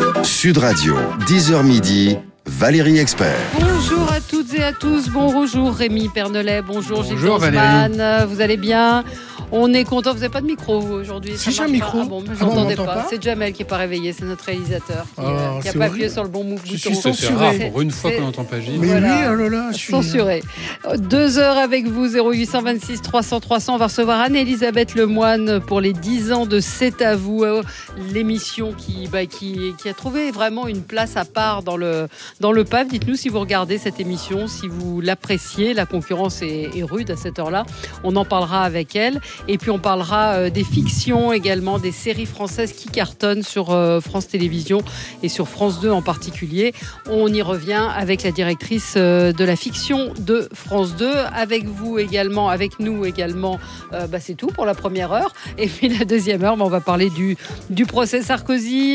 Sud Radio, 10h midi, Valérie Expert. Bonjour à toutes et à tous, bonjour Rémi Pernelet, bonjour Gilles Valérie. Vous allez bien? On est content, vous n'avez pas de micro vous, aujourd'hui? Si j'ai un micro. Ah bon, je n'entendais pas. C'est Jamel qui n'est pas réveillé, c'est notre réalisateur qui n'a pas appuyé sur le bon bouton. Je suis censuré. Pour une fois qu'on n'entend pas Gilles. Mais voilà. Oui, oh là là, je suis censuré. 2 heures avec vous, 0826 300 300. On va recevoir Anne-Elisabeth Lemoine pour les 10 ans de C'est à vous, l'émission qui a trouvé vraiment une place à part dans le PAF. Dites-nous si vous regardez cette émission, si vous l'appréciez. La concurrence est rude à cette heure-là. On en parlera avec elle. Et puis on parlera des fictions également, des séries françaises qui cartonnent sur France Télévisions et sur France 2 en particulier. On y revient avec la directrice de la fiction de France 2. Avec vous également, avec nous également, c'est tout pour la première heure. Et puis la deuxième heure, on va parler du procès Sarkozy,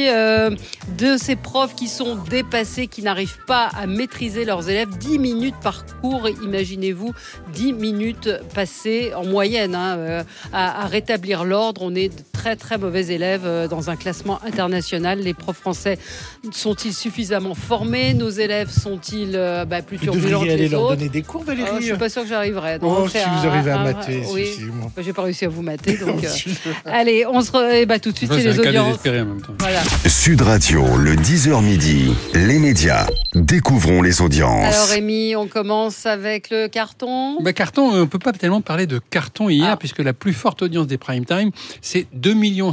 de ces profs qui sont dépassés, qui n'arrivent pas à maîtriser leurs élèves. 10 minutes par cours, imaginez-vous, 10 minutes passées en moyenne à rétablir l'ordre. On est de très très mauvais élèves dans un classement international. Les profs français sont-ils suffisamment formés? Nos élèves sont-ils plus turbulents que les autres? Vous devriez aller leur donner des cours, Valérie. Je ne suis pas sûre que j'arriverai. Si vous arrivez à mater. Oui. Je n'ai pas réussi à vous mater. Donc, allez, on se tout de suite, c'est les audiences. En même temps. Voilà. Sud Radio, le 10h midi, les médias. Découvrons les audiences. Alors Rémi, on commence avec le carton. Carton, on ne peut pas tellement parler de carton hier, puisque la plus forte audience des prime time, c'est 2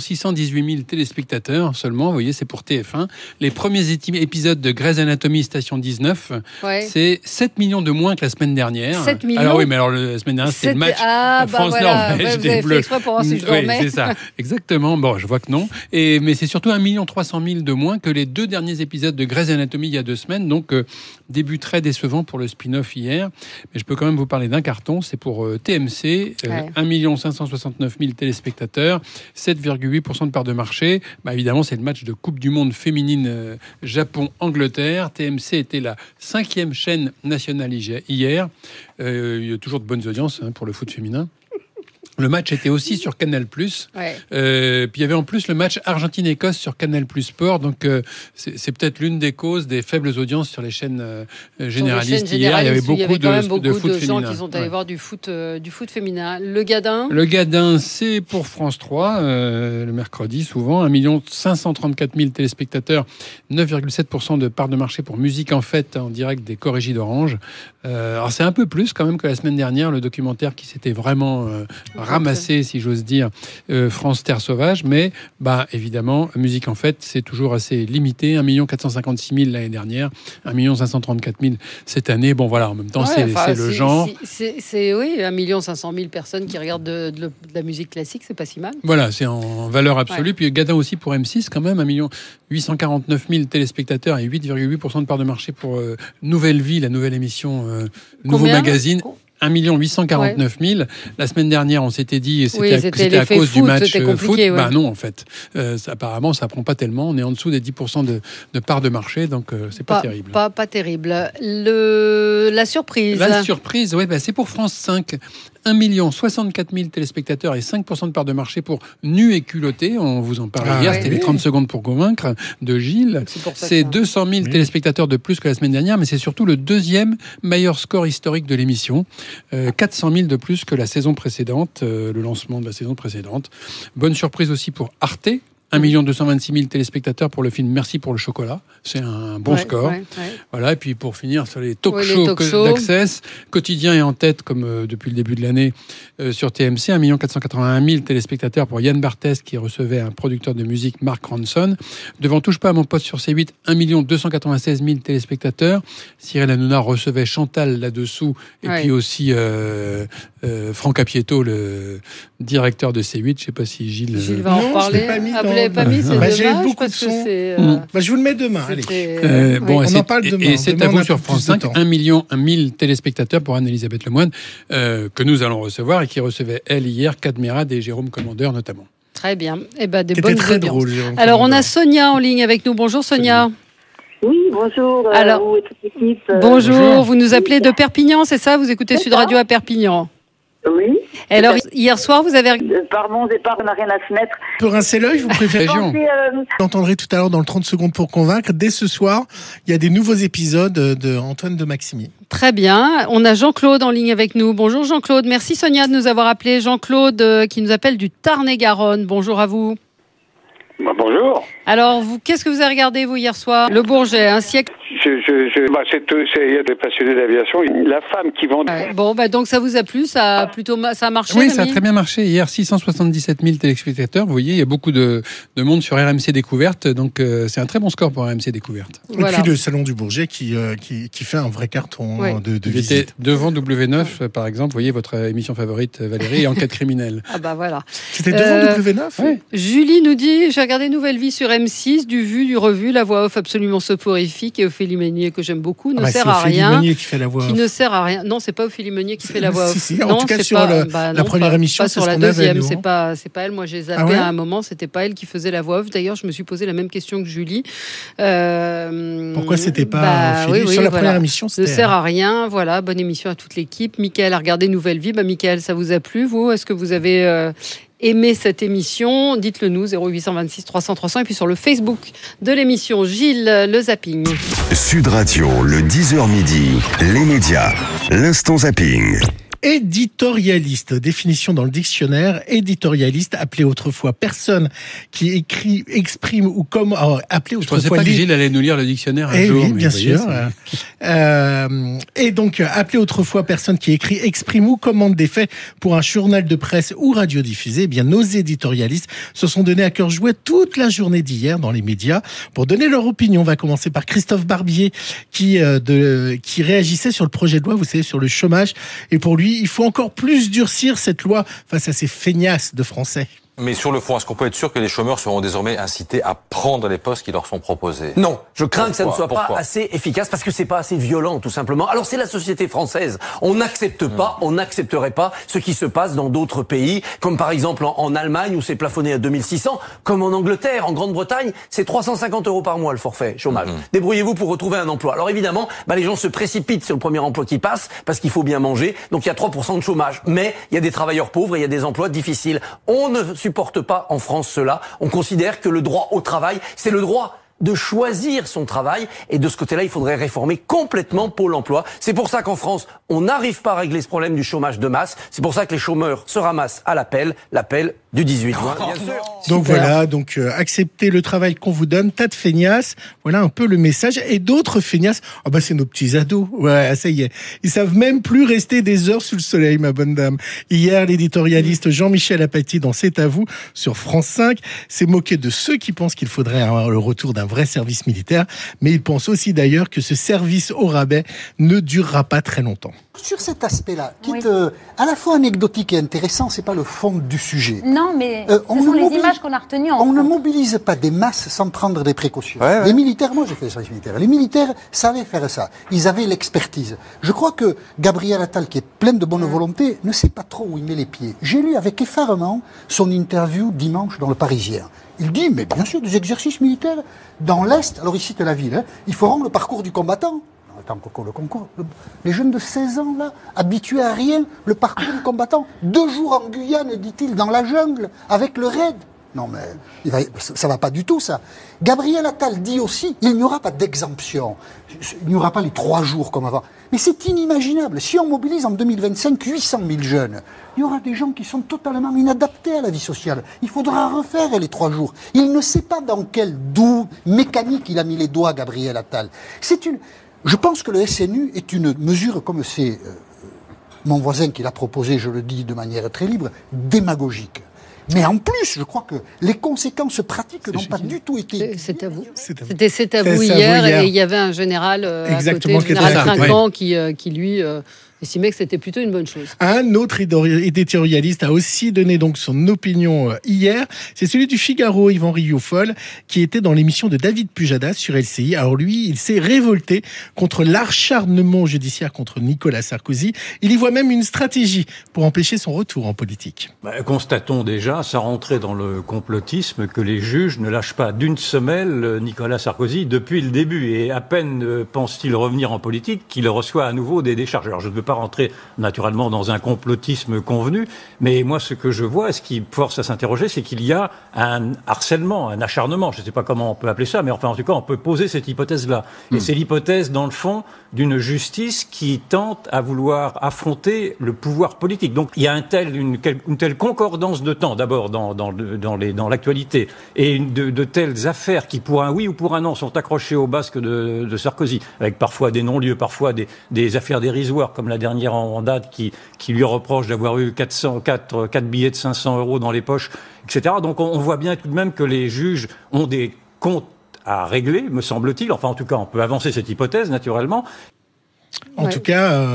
618 000 téléspectateurs seulement. Vous voyez, c'est pour TF1. Les premiers épisodes de Grey's Anatomy Station 19, c'est 7 millions de moins que la semaine dernière. 7 millions. Alors oui, mais la semaine dernière, c'était le match France-Norvège des Bleus. Vous avez fait exprès pour voir si je dormais. Oui, c'est ça. Exactement. Bon, je vois que non. Mais c'est surtout 1 300 000 de moins que les 2 derniers épisodes de Grey's Anatomy il y a 2 semaines. Donc, début très décevant pour le spin-off hier. Mais je peux quand même vous parler d'un carton. C'est pour TMC. 1 569 000 téléspectateurs, 7,8% de part de marché. Évidemment, c'est le match de Coupe du Monde féminine Japon-Angleterre. TMC était la 5e chaîne nationale hier. Il y a toujours de bonnes audiences pour le foot féminin. Le match était aussi sur Canal+. Puis il y avait en plus le match Argentine-Écosse sur Canal+ Sport. Donc c'est peut-être l'une des causes des faibles audiences sur les chaînes généralistes hier. Il y avait beaucoup de foot gens féminin. qui sont allés voir du foot féminin. Le Gadin, c'est pour France 3, le mercredi souvent. 1 534 000 téléspectateurs, 9,7% de part de marché pour Musique en Fête en direct des Corrigis d'Orange. Alors c'est un peu plus quand même que la semaine dernière, le documentaire qui s'était vraiment ramassé, si j'ose dire, France Terre Sauvage. Mais évidemment, Musique en Fête, c'est toujours assez limité. 1 456 000 l'année dernière, 1 534 000 cette année. Bon voilà, en même temps, c'est le genre. C'est 1 500 000 personnes qui regardent de la musique classique, c'est pas si mal. Voilà, c'est en valeur absolue. Puis Gadin aussi pour M6, quand même, 1 849 000 téléspectateurs et 8,8% de part de marché pour Nouvelle Vie, la nouvelle émission Nouveau Magazine. 1 849 000. La semaine dernière, on s'était dit c'était à cause du match foot. Non, en fait. Apparemment, ça ne prend pas tellement. On est en dessous des 10% de part de marché, donc c'est pas terrible. Pas terrible. La surprise. La surprise, c'est pour France 5. 1 64 000 téléspectateurs et 5% de part de marché pour Nu et culotté. On vous en parlait hier, c'était les 30 secondes pour convaincre de Gilles. C'est 200 000 téléspectateurs de plus que la semaine dernière, mais c'est surtout le 2e meilleur score historique de l'émission. 400 000 de plus que la saison précédente, le lancement de la saison précédente. Bonne surprise aussi pour Arte. 1 226 000 téléspectateurs pour le film Merci pour le chocolat. C'est un bon score. Voilà. Et puis pour finir sur les talk-shows d'Access, Quotidien est en tête comme depuis le début de l'année sur TMC. 1 481 000 téléspectateurs pour Yann Barthès qui recevait un producteur de musique, Mark Ronson. Devant Touche pas à mon poste sur C8, 1 296 000 téléspectateurs. Cyril Hanouna recevait Chantal là-dessous et puis aussi Franck Apieto, le directeur de C8. Je ne sais pas si Gilles va en parler. Vous l'avez pas mis, c'est dommage. J'ai beaucoup de sons. Je vous le mets demain. Allez. On en parle demain. Et c'est à vous sur France 5, 1 000 téléspectateurs pour Anne-Elisabeth Lemoine, que nous allons recevoir et qui recevait, elle, hier, Cadmerade et Jérôme Commandeur notamment. Très bien. Des bonnes très audiences. Drôle, Jérôme Alors, Commandeur. on a Sonia en ligne avec nous. Bonjour, Sonia. Oui, bonjour. Alors, vous et toute l'équipe. Bonjour. Vous nous appelez de Perpignan, c'est ça? Vous écoutez Sud Radio à Perpignan? Oui. Et alors, hier soir, vous avez... Par mon départ, on n'a rien à se mettre. Pour rincer l'œil, vous préférez... Vous l'entendrez tout à l'heure dans le 30 secondes pour convaincre. Dès ce soir, il y a des nouveaux épisodes de Antoine de Maximi. Très bien. On a Jean-Claude en ligne avec nous. Bonjour Jean-Claude. Merci Sonia de nous avoir appelé. Jean-Claude qui nous appelle du Tarn-et-Garonne. Bonjour à vous. Bonjour. Alors, qu'est-ce que vous avez regardé, vous, hier soir ? Le Bourget, un siècle. Il y a des passionnés d'aviation. La femme qui vend... Donc ça vous a plu ? Ça a marché ? Oui, ça a très bien marché. Hier, 677 000 téléspectateurs. Vous voyez, il y a beaucoup de monde sur RMC Découverte. Donc, c'est un très bon score pour RMC Découverte. Voilà. Et puis le Salon du Bourget qui fait un vrai carton de visite. Était devant W9, par exemple. Vous voyez, votre émission favorite, Valérie, Enquête criminelle. Ah bah voilà. C'était devant W9 ? Oui. Julie nous dit, j'ai regardé Nouvelle Vie sur M6, du vu, du revu, la voix off absolument soporifique et Ophélie Meunier, que j'aime beaucoup, ne sert à rien. Meunier qui fait la voix off. Qui ne sert à rien. Non, c'est pas Ophélie Meunier qui fait la voix off. Si, en tout cas, sur la première émission, pas sur la deuxième, c'est pas elle. Moi, j'ai zappé à un moment, c'était pas elle qui faisait la voix off. D'ailleurs, je me suis posé la même question que Julie. Pourquoi c'était pas Ophélie ? Sur la première émission, c'était... Ne sert à rien. Voilà, bonne émission à toute l'équipe. Mickaël a regardé Nouvelle Vie. Mickaël, ça vous a plu, vous ? Est-ce que vous avez... aimé cette émission, dites-le nous, 0826 300 300, et puis sur le Facebook de l'émission, Gilles, le zapping. Sud Radio, le 10h midi, les médias, l'instant zapping. Éditorialiste, définition dans le dictionnaire, éditorialiste, appelé autrefois personne qui écrit, exprime ou comme... appelé autrefois... Je ne pensais pas que Gilles allait nous lire le dictionnaire un jour. Oui, bien sûr. Et donc, appelé autrefois personne qui écrit, exprime ou commande des faits pour un journal de presse ou radiodiffusé, eh bien, nos éditorialistes se sont donnés à cœur joie toute la journée d'hier dans les médias pour donner leur opinion. On va commencer par Christophe Barbier qui réagissait sur le projet de loi, vous savez, sur le chômage. Et pour lui, il faut encore plus durcir cette loi face à ces feignasses de Français. Mais sur le fond, est-ce qu'on peut être sûr que les chômeurs seront désormais incités à prendre les postes qui leur sont proposés ? Non, je crains que ça ne soit pas assez efficace parce que c'est pas assez violent, tout simplement. Alors c'est la société française. On n'accepte pas, on n'accepterait pas ce qui se passe dans d'autres pays, comme par exemple en Allemagne où c'est plafonné à 2600, comme en Angleterre, en Grande-Bretagne, c'est 350 € par mois le forfait chômage. Débrouillez-vous pour retrouver un emploi. Alors évidemment, les gens se précipitent sur le premier emploi qui passe parce qu'il faut bien manger, donc il y a 3% de chômage. Mais il y a des travailleurs pauvres et il y a des emplois difficiles. On ne supporte pas en France cela. On considère que le droit au travail, c'est le droit de choisir son travail. Et de ce côté-là, il faudrait réformer complètement Pôle emploi. C'est pour ça qu'en France, on n'arrive pas à régler ce problème du chômage de masse. C'est pour ça que les chômeurs se ramassent à l'appel du 18 juin, bien sûr. Donc voilà, acceptez le travail qu'on vous donne, tas de feignasses, voilà un peu le message. Et d'autres feignasses, c'est nos petits ados, ouais, ça y est, ils savent même plus rester des heures sous le soleil, ma bonne dame. Hier, l'éditorialiste Jean-Michel Apathy dans C'est à vous, sur France 5, s'est moqué de ceux qui pensent qu'il faudrait avoir le retour d'un vrai service militaire, mais il pense aussi d'ailleurs que ce service au rabais ne durera pas très longtemps. Sur cet aspect-là, qui est à la fois anecdotique et intéressant, c'est pas le fond du sujet. Non, mais ce sont les images qu'on a retenues. On ne mobilise pas des masses sans prendre des précautions. Les militaires, moi j'ai fait le service militaire, les militaires savaient faire ça. Ils avaient l'expertise. Je crois que Gabriel Attal, qui est plein de bonne volonté, ne sait pas trop où il met les pieds. J'ai lu avec effarement son interview dimanche dans Le Parisien. Il dit, mais bien sûr, des exercices militaires dans l'Est, alors il cite la ville, ils feront le parcours du combattant. Le concours. Les jeunes de 16 ans, là, habitués à rien, le parcours du combattant. 2 jours en Guyane, dit-il, dans la jungle, avec le raid. Non, mais ça va pas du tout, ça. Gabriel Attal dit aussi, il n'y aura pas d'exemption. Il n'y aura pas les 3 jours comme avant. Mais c'est inimaginable. Si on mobilise en 2025 800 000 jeunes, il y aura des gens qui sont totalement inadaptés à la vie sociale. Il faudra refaire les 3 jours. Il ne sait pas dans quelle mécanique il a mis les doigts, Gabriel Attal. Je pense que le SNU est une mesure, comme c'est mon voisin qui l'a proposé, je le dis de manière très libre, démagogique. Mais en plus, je crois que les conséquences pratiques n'ont pas du tout été... C'est à vous. C'était C'est à vous hier, et il y avait un général à côté, le général Trinquant, qui lui... estimait que c'était plutôt une bonne chose. Un autre éditorialiste a aussi donné donc son opinion hier. C'est celui du Figaro, Yvan Rioufol, qui était dans l'émission de David Pujadas sur LCI. Alors lui, il s'est révolté contre l'acharnement judiciaire contre Nicolas Sarkozy. Il y voit même une stratégie pour empêcher son retour en politique. Constatons déjà, sans rentrer dans le complotisme, que les juges ne lâchent pas d'une semelle Nicolas Sarkozy depuis le début. Et à peine pense-t-il revenir en politique qu'il reçoit à nouveau des décharges. Alors je ne veux pas pas rentrer naturellement dans un complotisme convenu, mais moi ce que je vois, ce qui force à s'interroger, c'est qu'il y a un harcèlement, un acharnement, je ne sais pas comment on peut appeler ça, mais enfin en tout cas on peut poser cette hypothèse-là. Et c'est l'hypothèse dans le fond d'une justice qui tente à vouloir affronter le pouvoir politique. Donc il y a une telle concordance de temps d'abord dans l'actualité et de telles affaires qui pour un oui ou pour un non sont accrochées au basque de Sarkozy, avec parfois des non-lieux, parfois des affaires dérisoires comme la dernière en date qui lui reproche d'avoir eu 4 billets de 500 € dans les poches, etc. Donc on voit bien tout de même que les juges ont des comptes à régler, me semble-t-il. Enfin, en tout cas, on peut avancer cette hypothèse, naturellement. En tout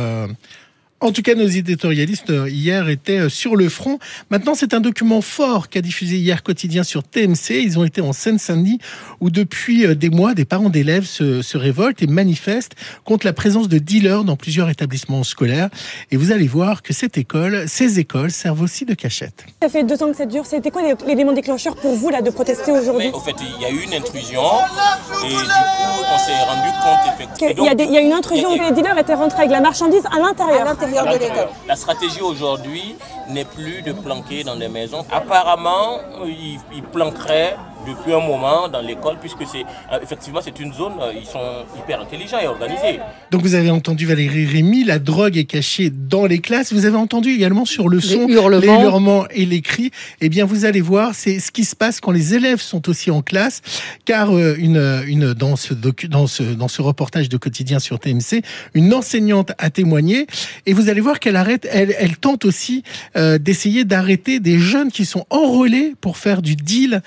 cas, nos éditorialistes hier étaient sur le front. Maintenant, c'est un document fort qu'a diffusé hier Quotidien sur TMC. Ils ont été en Seine-Saint-Denis où depuis des mois, des parents d'élèves se révoltent et manifestent contre la présence de dealers dans plusieurs établissements scolaires. Et vous allez voir que ces écoles servent aussi de cachette. Ça fait 2 ans que ça dure. C'était quoi l'élément déclencheur pour vous là de protester aujourd'hui ? Au fait, il y a eu une intrusion et du coup, on s'est rendu compte effectivement. Il y a une intrusion. Les dealers étaient rentrés avec la marchandise à l'intérieur. De l'école. La stratégie aujourd'hui n'est plus de planquer dans des maisons. Apparemment, ils planqueraient depuis un moment dans l'école, puisque effectivement c'est une zone, ils sont hyper intelligents et organisés. Donc vous avez entendu Valérie Rémy, la drogue est cachée dans les classes. Vous avez entendu également sur le son les hurlements et les cris. Eh bien vous allez voir, c'est ce qui se passe quand les élèves sont aussi en classe, car dans ce reportage de Quotidien sur TMC, une enseignante a témoigné et vous allez voir elle tente aussi d'essayer d'arrêter des jeunes qui sont enrôlés pour faire du deal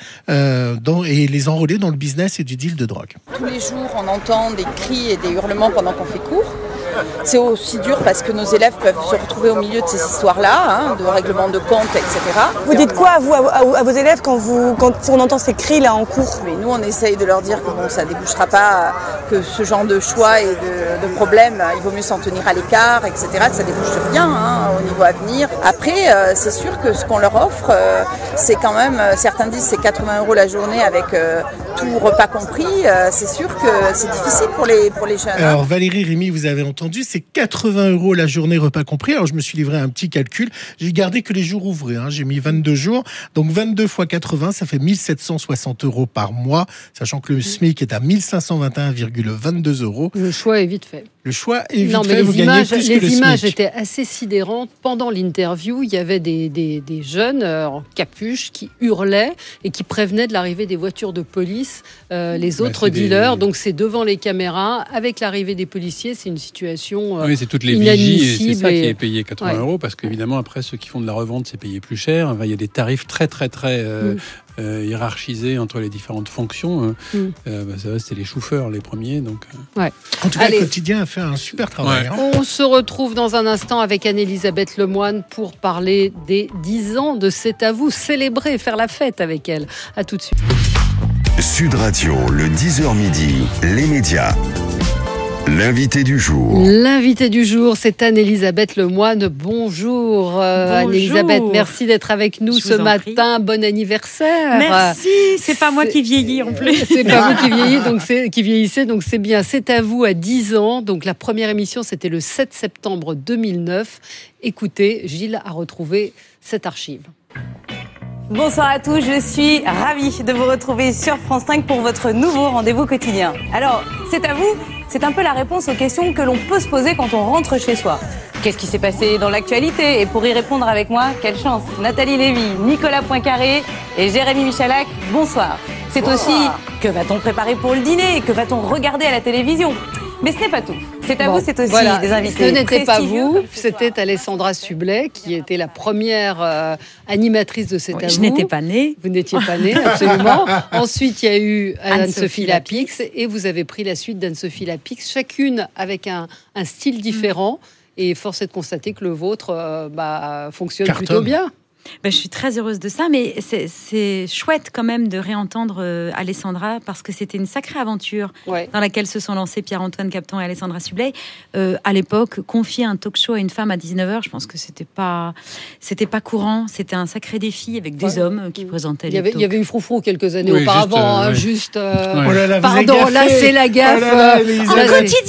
et les enrôler dans le business et du deal de drogue. Tous les jours, on entend des cris et des hurlements pendant qu'on fait cours. C'est aussi dur parce que nos élèves peuvent se retrouver au milieu de ces histoires-là, de règlement de compte, etc. Vous dites quoi à vos élèves quand on entend ces cris-là en cours ? Mais nous, on essaye de leur dire que ça ne débouchera pas, que ce genre de choix et de problèmes, il vaut mieux s'en tenir à l'écart, etc., que ça ne débouche rien au niveau à venir. Après, c'est sûr que ce qu'on leur offre, c'est quand même, certains disent c'est 80 € la journée avec tout repas compris. C'est sûr que c'est difficile pour les jeunes. Alors Valérie Rémy, vous avez entendu, c'est 80 € la journée repas compris. Alors je me suis livré à un petit calcul. J'ai gardé que les jours ouvrés. J'ai mis 22 jours. Donc 22 fois 80, ça fait 1760 € par mois, sachant que le SMIC est à 1521,22 €. Le choix est vite fait. Le choix est vite fait. Vous gagnez plus que le SMIC. Les images étaient assez sidérantes. Pendant l'interview, il y avait des jeunes en capuche qui hurlaient et qui prévenaient de l'arrivée des voitures de police, les autres dealers. Donc c'est devant les caméras. Avec l'arrivée des policiers, c'est une situation oui, c'est toutes les vigies et c'est ça qui est payé 80 €, parce qu'évidemment, après, ceux qui font de la revente, c'est payé plus cher. Il y a des tarifs très hiérarchisés entre les différentes fonctions. C'est les chauffeurs les premiers. Donc, En tout cas, le Quotidien a fait un super travail. On se retrouve dans un instant avec Anne-Elisabeth Lemoine pour parler des 10 ans de C'est à vous, célébrer, faire la fête avec elle. À tout de suite. Sud Radio, le 10h midi, les médias. L'invité du jour. L'invité du jour, c'est Anne-Elisabeth Lemoine. Bonjour, Anne-Elisabeth, merci d'être avec nous ce matin. Bon anniversaire. Merci, c'est pas moi qui vieillis en plus. C'est pas vous qui vieillissez, donc c'est bien. C'est à vous à 10 ans. Donc la première émission, c'était le 7 septembre 2009. Écoutez, Gilles a retrouvé cette archive. Bonsoir à tous, je suis ravie de vous retrouver sur France 5 pour votre nouveau rendez-vous quotidien. Alors, c'est à vous, c'est un peu la réponse aux questions que l'on peut se poser quand on rentre chez soi. Qu'est-ce qui s'est passé dans l'actualité ? Et pour y répondre avec moi, quelle chance ! Nathalie Lévy, Nicolas Poincaré et Jérémy Michalak, bonsoir. C'est aussi, que va-t-on préparer pour le dîner ? Que va-t-on regarder à la télévision ? Mais ce n'est pas tout. C'est à vous, c'est aussi des invités. Ce n'était pas vous, c'était Alessandra Sublet, qui était la première animatrice de C'est à vous. Je n'étais pas née. Vous n'étiez pas née, absolument. Ensuite, il y a eu Anne-Sophie Lapix, et vous avez pris la suite d'Anne-Sophie Lapix, chacune avec un style différent. Et force est de constater que le vôtre fonctionne plutôt bien. Je suis très heureuse de ça, mais c'est chouette quand même de réentendre Alessandra, parce que c'était une sacrée aventure dans laquelle se sont lancés Pierre-Antoine Capton et Alessandra Sublet. À l'époque, confier un talk show à une femme à 19h, je pense que c'était pas courant. C'était un sacré défi avec des hommes qui présentaient les talks. Il y avait eu Froufrou quelques années auparavant, pardon, là c'est la gaffe. En quotidienne.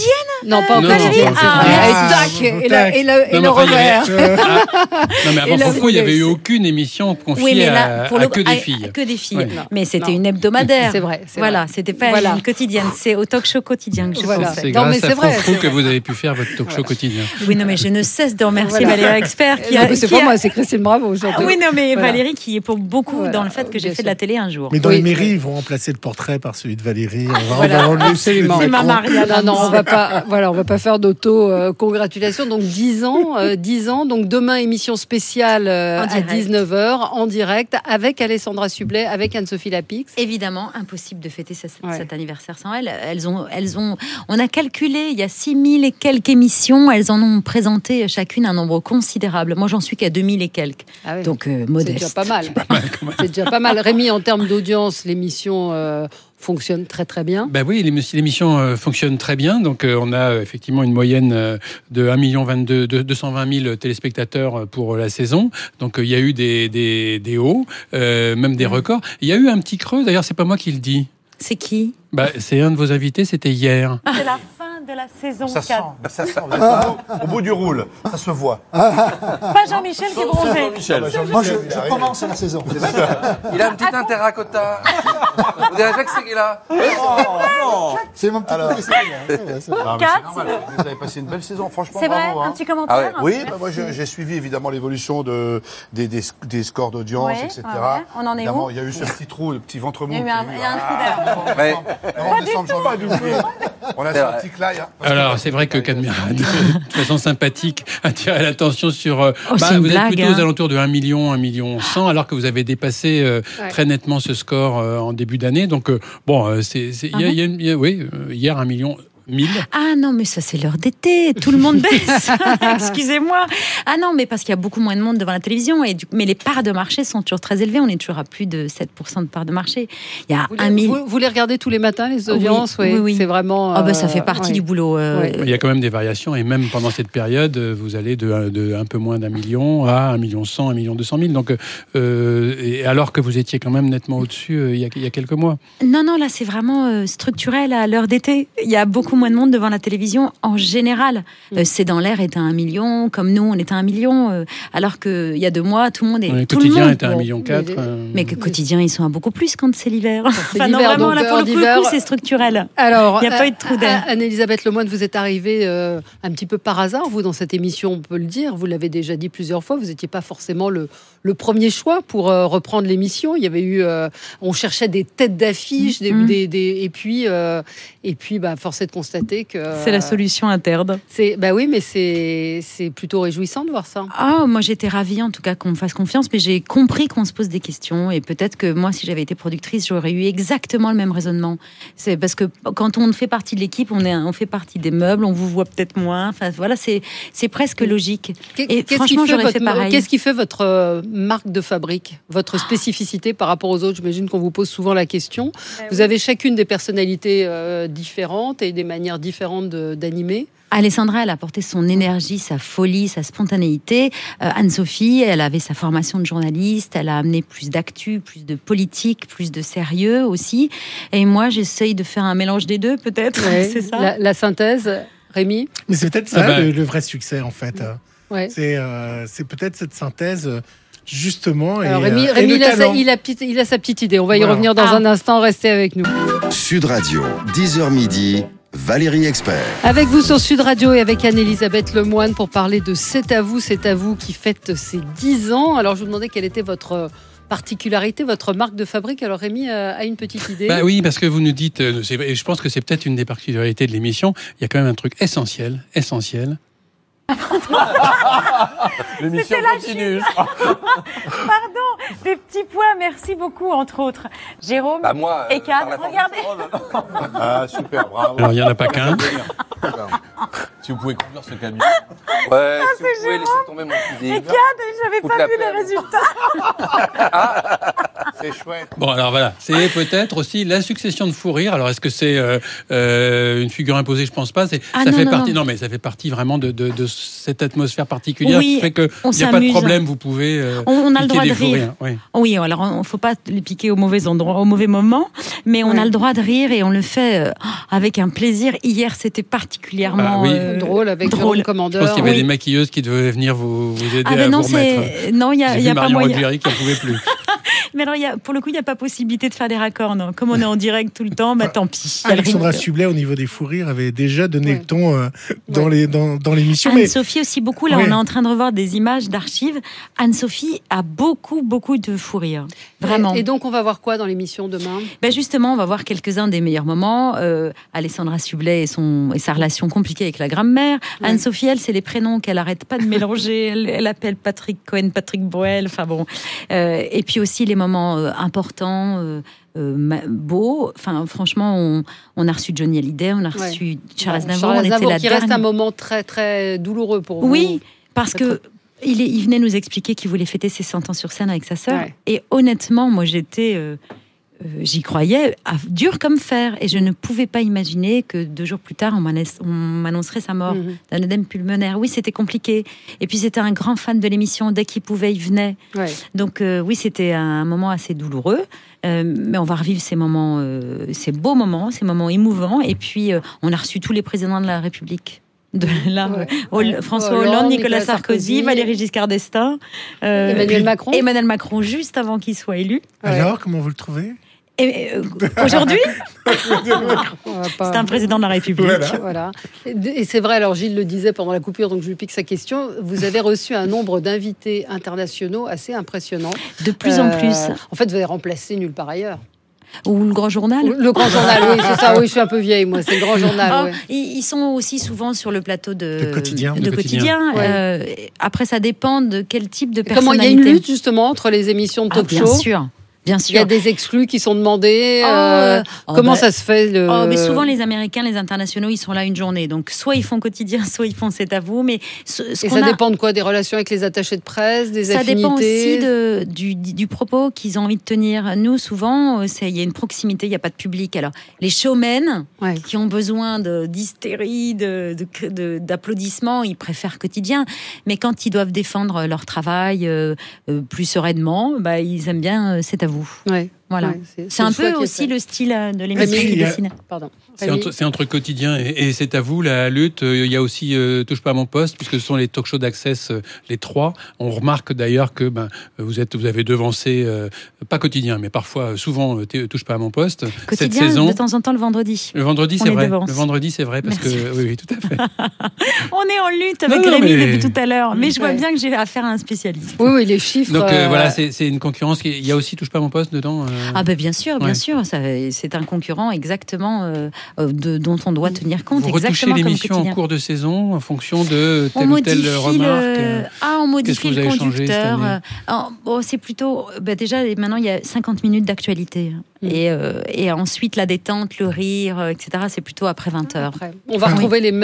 Non, pas en quotidienne, c'est vrai. Et le revers. Non, mais avant Fofo, il n'y avait eu aucune émission confiée à que des filles. Que des filles. Mais c'était une hebdomadaire. C'est vrai. Voilà, c'était pas une quotidienne. C'est au talk show quotidien que je pensais. C'est grâce à Fofo que vous avez pu faire votre talk show quotidien. Oui, non, mais je ne cesse de remercier Valérie Expert. C'est pas moi, c'est Christine Bravo. Oui, non, mais Valérie qui est pour beaucoup dans le fait que j'ai fait de la télé un jour. Mais dans les mairies, ils vont remplacer le portrait par celui de Valérie. C'est ma Maria. Non, on va pas faire d'auto-congratulation. Donc 10 ans. Donc demain, émission spéciale à 19h en direct avec Alessandra Sublet, avec Anne-Sophie Lapix. Évidemment, impossible de fêter cet anniversaire sans elles. On a calculé, il y a 6000 et quelques émissions, elles en ont présenté chacune un nombre considérable. Moi, j'en suis qu'à 2000 et quelques. Ah oui. Donc, modeste. C'est déjà pas mal. C'est déjà pas mal. Rémi, en termes d'audience, l'émission fonctionne très très bien. Ben oui, l'émission fonctionne très bien. Donc on a effectivement une moyenne de 220 000 téléspectateurs pour la saison. Donc il y a eu des hauts, même des records. Il y a eu un petit creux, d'ailleurs c'est pas moi qui le dis. C'est qui ? C'est un de vos invités, c'était hier. C'est la fin de la saison 4. Ça sent. Vous êtes au bout du roule. Ça se voit. Pas Jean-Michel qui est bronzé. Moi, je commence la saison. Il a un petit teint terracotta. Vous avez vexé qu'il a. Non. C'est mon petit Quatre. Vous avez passé une belle saison, franchement. C'est vrai, bravo, un petit commentaire. Oui, moi j'ai suivi évidemment l'évolution des scores d'audience, etc. On en est où ? Il y a eu ce petit trou, le petit ventre mou. Il y a un trou d'air. On a senti que là. Alors, c'est vrai que Cadmira, de façon sympathique, a attiré l'attention sur. Vous êtes plutôt aux alentours de 1 million, 1 million 100, alors que vous avez dépassé très nettement ce score en début d'année. Donc, hier, 1 million. 1000. Ah non, mais ça c'est l'heure d'été, tout le monde baisse. Excusez-moi. Ah non, mais parce qu'il y a beaucoup moins de monde devant la télévision, mais les parts de marché sont toujours très élevées. On est toujours à plus de 7% de parts de marché. Il y a vous les regardez tous les matins, les audiences? Oui. C'est vraiment. Ça fait partie du boulot. Il y a quand même des variations, et même pendant cette période, vous allez de un peu moins d'1 million à 1 million 100, 1 million 200 000. Donc, et alors que vous étiez quand même nettement au-dessus il y a quelques mois. Non, là c'est vraiment structurel à l'heure d'été. Il y a beaucoup moins de monde devant la télévision en général. C'est dans l'air était à 1 million, comme nous on était à 1 million, alors qu'il y a 2 mois tout le monde est. Quotidien était à 1,4 million. Mais que quotidien ils sont à beaucoup plus quand c'est l'hiver. Non, vraiment là pour le coup c'est structurel. Alors, il n'y a pas eu de trou d'air. Anne-Elisabeth Lemoine, vous êtes arrivée un petit peu par hasard, vous, dans cette émission, on peut le dire. Vous l'avez déjà dit plusieurs fois, vous n'étiez pas forcément le premier choix pour reprendre l'émission. Il y avait eu, on cherchait des têtes d'affiche, et puis, force est de constater que c'est la solution interne. Oui, mais c'est plutôt réjouissant de voir ça. Moi j'étais ravie en tout cas qu'on me fasse confiance, mais j'ai compris qu'on se pose des questions, et peut-être que moi, si j'avais été productrice, j'aurais eu exactement le même raisonnement. C'est parce que quand on fait partie de l'équipe, on fait partie des meubles, on vous voit peut-être moins. Enfin voilà, c'est presque logique. Et franchement, j'aurais fait pareil. Qu'est-ce qui fait votre marque de fabrique, votre spécificité par rapport aux autres? J'imagine qu'on vous pose souvent la question. Vous avez chacune des personnalités différentes et des manières différentes d'animer. Alessandra, elle a apporté son énergie, sa folie, sa spontanéité. Anne-Sophie, elle avait sa formation de journaliste, elle a amené plus d'actu, plus de politique, plus de sérieux aussi. Et moi, j'essaye de faire un mélange des deux, peut-être. Ouais. C'est ça. La synthèse, Rémi? Mais c'est peut-être ça le vrai succès, en fait. Ouais. C'est peut-être cette synthèse... Justement. Alors, Rémi il a sa petite idée. On va y revenir dans un instant. Restez avec nous. Sud Radio, 10h midi. Valérie Expert. Avec vous sur Sud Radio et avec Anne-Elisabeth Lemoine pour parler de C'est à vous qui fête ses 10 ans. Alors, je vous demandais quelle était votre particularité, votre marque de fabrique. Alors, Rémi a une petite idée. Oui, parce que vous nous dites, et je pense que c'est peut-être une des particularités de l'émission, il y a quand même un truc essentiel. L'émission continue. Pardon, des petits points, merci beaucoup, entre autres. Jérôme et Cannes, regardez. Super, bravo. Alors, il n'y en a pas qu'un. Si vous pouvez conclure ce camion. Ouais, si vous pouvez laisser tomber mon fusil. Et Cannes, j'avais pas vu les résultats. C'est chouette. Bon, alors voilà, c'est peut-être aussi la succession de fou rires. Alors, est-ce que c'est une figure imposée? Je pense pas. Ça fait partie vraiment de cette atmosphère particulière qui fait qu'il n'y a pas de problème. Vous pouvez on a le droit de rire. Oui, alors il ne faut pas les piquer au mauvais endroit, au mauvais moment, mais on a le droit de rire et on le fait avec un plaisir. Hier, c'était particulièrement drôle avec le commandeur. Je pense qu'il y avait des maquilleuses qui devaient venir vous aider à vous remettre. Non, il y a pas moyen. Marion qui n'en pouvait plus. Mais alors, pour le coup, il n'y a pas possibilité de faire des raccords. Non. Comme on est en direct tout le temps, tant pis. Alexandra Sublet, au niveau des fous rires, avait déjà donné le ton dans l'émission. Anne-Sophie aussi beaucoup. Là, on est en train de revoir des images d'archives. Anne-Sophie a beaucoup de fous rires. Vraiment. Et donc, on va voir quoi dans l'émission demain? Justement, on va voir quelques-uns des meilleurs moments. Alexandra Sublet et sa relation compliquée avec la grammaire. Anne-Sophie, elle, c'est les prénoms qu'elle n'arrête pas de mélanger. Elle appelle Patrick Cohen, Patrick Bruel. Enfin bon. Et puis aussi les moments importants, beaux. Enfin, franchement, on a reçu Johnny Hallyday, on a reçu Charles Aznavour. On était là qui reste un moment très, très douloureux pour vous. Oui, parce que il venait nous expliquer qu'il voulait fêter ses 100 ans sur scène avec sa sœur. Et honnêtement, moi, j'y croyais, dur comme fer. Et je ne pouvais pas imaginer que 2 jours plus tard, on m'annoncerait sa mort d'un œdème pulmonaire. Oui, c'était compliqué. Et puis, c'était un grand fan de l'émission. Dès qu'il pouvait, il venait. Donc, oui, c'était un moment assez douloureux. Mais on va revivre ces moments, ces beaux moments, ces moments émouvants. Et puis, on a reçu tous les présidents de la République. François Hollande, Nicolas Sarkozy, Valéry Giscard d'Estaing, Emmanuel Macron, juste avant qu'il soit élu. Alors, comment vous le trouvez? Aujourd'hui, c'est un président de la République. Voilà. Et c'est vrai, alors Gilles le disait pendant la coupure, donc je lui pique sa question. Vous avez reçu un nombre d'invités internationaux assez impressionnant. De plus en plus. En fait, vous avez remplacé nulle part ailleurs. Ou le Grand Journal. Le Grand Journal, oui, c'est ça. Oui, je suis un peu vieille, moi. C'est le Grand Journal. Ils sont aussi souvent sur le plateau de quotidien. Après, ça dépend de quel type de personnalité. Comment il y a une lutte justement entre les émissions de talk-show? Bien sûr. Il y a des exclus qui sont demandés. Comment ça se fait mais souvent, les Américains, les internationaux, ils sont là une journée. Donc, soit ils font quotidien, soit ils font C'est à vous. Mais ça dépend de quoi? Des relations avec les attachés de presse, des affinités? Ça dépend aussi du propos qu'ils ont envie de tenir. Nous, souvent, il y a une proximité, il n'y a pas de public. Alors, les showmen qui ont besoin d'hystérie, d'applaudissements, ils préfèrent quotidien. Mais quand ils doivent défendre leur travail plus sereinement, ils aiment bien C'est à vous. Voilà. C'est un peu aussi le style de l'émission qui dessine. Pardon. C'est entre quotidien et C'est à vous, la lutte. Il y a aussi Touche pas à mon poste, puisque ce sont les talk shows d'Access, les 3. On remarque d'ailleurs que vous avez devancé, pas quotidien, mais parfois, souvent, Touche pas à mon poste. Quotidien, cette saison. De temps en temps, le vendredi. Le vendredi, c'est vrai. Le vendredi, c'est vrai, parce Merci. que... Oui, tout à fait. On est en lutte avec Rémi depuis tout à l'heure, mais je vois bien que j'ai affaire à un spécialiste. Oui, les chiffres... Donc voilà, c'est une concurrence. Il y a aussi Touche pas à mon poste dedans bien sûr. C'est un concurrent exactement dont on doit tenir compte. Vous retouchez l'émission en cours de saison en fonction de telle ou telle remarque. On modifie le conducteur. C'est plutôt... déjà, maintenant, il y a 50 minutes d'actualité. Et ensuite, la détente, le rire, etc., c'est plutôt après 20h. On va retrouver les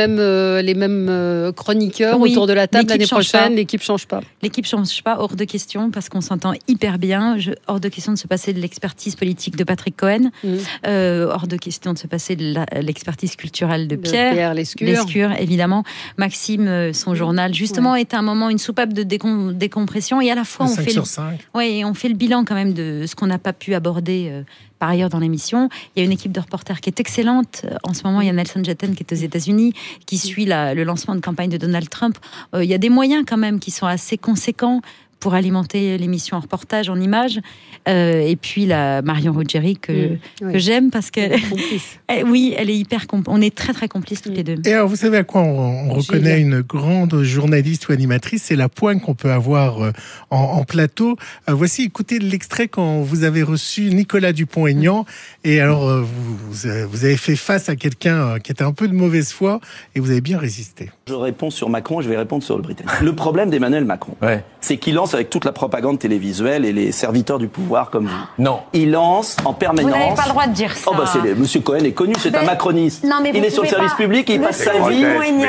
mêmes chroniqueurs autour de la table l'année prochaine. L'équipe ne change pas. L'équipe ne change pas, hors de question, parce qu'on s'entend hyper bien. Hors de question de se passer de l'expertise politique de Patrick Cohen. Hors de question de se passer de l'expertise culturelle de Pierre Lescure, évidemment. Maxime, son journal, justement, est un moment, une soupape de décompression. Et à la fois, on fait le bilan quand même de ce qu'on n'a pas pu aborder par ailleurs dans l'émission. Il y a une équipe de reporters qui est excellente. En ce moment, il y a Nelson Jatten qui est aux États-Unis, qui suit le lancement de campagne de Donald Trump. Il y a des moyens quand même qui sont assez conséquents pour alimenter l'émission en reportage, en images. Et puis la Marion Ruggieri que j'aime parce qu'elle elle est hyper on est très très complices toutes les deux. Et alors vous savez à quoi on reconnaît une grande journaliste ou animatrice, c'est la pointe qu'on peut avoir en plateau. Voici, écoutez l'extrait quand vous avez reçu Nicolas Dupont-Aignan et alors vous avez fait face à quelqu'un qui était un peu de mauvaise foi et vous avez bien résisté. Je réponds sur Macron, je vais répondre sur le Britannique. Le problème d'Emmanuel Macron, c'est qu'il lance lance avec toute la propagande télévisuelle et les serviteurs du pouvoir comme vous. Non. Il lance en permanence... Vous n'avez pas le droit de dire ça. Oh bah Monsieur Cohen est connu, c'est un macroniste. Non, mais il est sur le service public et il passe sa vie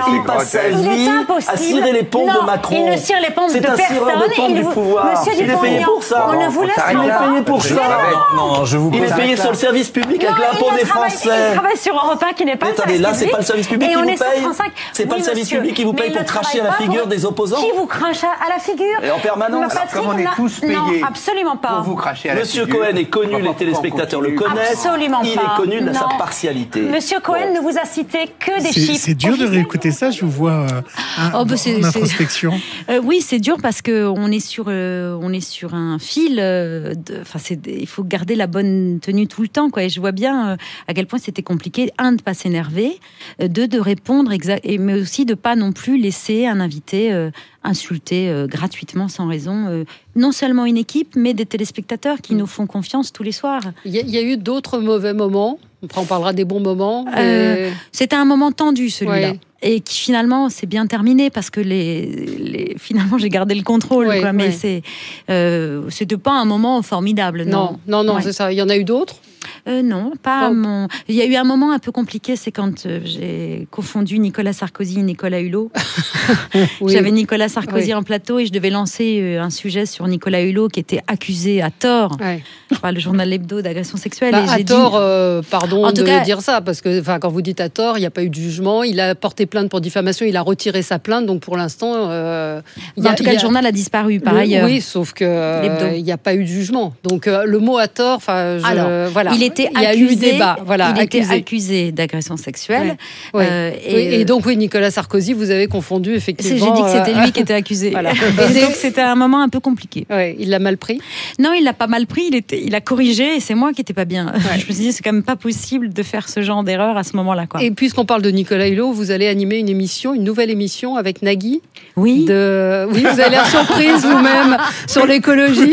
à cirer les pompes de Macron. Il ne cire les pompes de personne. C'est un cireur de pompes du pouvoir. Monsieur Il est payé pour ça. On ne vous laisse pas. Il est payé pour ça. Non, je vous Il est payé sur le service public avec l'impôt des Français. Il travaille sur Europe 1 qui n'est pas le service public. Là, c'est pas le service public qui vous paye. C'est pas le service public qui vous paye pour cracher à la figure des opposants. Qui vous crache à la figure? Et en permanence. Comme on est tous payés. Non, absolument pas. Pour vous cracher à la figure. Monsieur Cohen est connu, les téléspectateurs le connaissent. Absolument pas. Il est connu de sa partialité. Monsieur Cohen ne vous a cité que des chiffres. C'est dur de réécouter ça, je vous vois en introspection. Oui, c'est dur parce qu'on est sur un fil. Il faut garder la bonne tenue tout le temps, quoi. Et je vois bien à quel point c'était compliqué, de ne pas s'énerver, de répondre, mais aussi de ne pas non plus laisser un invité insulter gratuitement sans raison, non seulement une équipe, mais des téléspectateurs qui nous font confiance tous les soirs. Il y a eu d'autres mauvais moments. Après, on parlera des bons moments. C'était un moment tendu, celui-là. Ouais. Et qui finalement s'est bien terminé parce que finalement j'ai gardé le contrôle. Ouais, quoi. Mais ouais. c'était pas un moment formidable. Non, ouais. C'est ça. Il y en a eu d'autres. Non, pas mon. Il y a eu un moment un peu compliqué, c'est quand j'ai confondu Nicolas Sarkozy et Nicolas Hulot. Oui. J'avais Nicolas Sarkozy en plateau et je devais lancer un sujet sur Nicolas Hulot qui était accusé à tort par le journal L'Hebdo d'agression sexuelle. Et j'ai tort, pardon de dire ça, parce que quand vous dites à tort, il n'y a pas eu de jugement. Il a porté plainte pour diffamation, il a retiré sa plainte, donc pour l'instant, en tout cas, le journal a disparu par ailleurs. Oui, sauf que il n'y a pas eu de jugement. Donc le mot à tort, voilà. Il y a eu débat. Voilà, il était accusé d'agression sexuelle. Ouais. Et donc oui, Nicolas Sarkozy, vous avez confondu effectivement. J'ai dit que c'était lui qui était accusé. Voilà. Et donc c'était un moment un peu compliqué. Ouais, il l'a mal pris. Non, il l'a pas mal pris. Il a corrigé et c'est moi qui n'étais pas bien. Ouais. Je me suis dit c'est quand même pas possible de faire ce genre d'erreur à ce moment-là, quoi. Et puisqu'on parle de Nicolas Hulot, vous allez animer une nouvelle émission avec Nagui. Oui. Oui, vous avez l'air surprise vous-même sur l'écologie.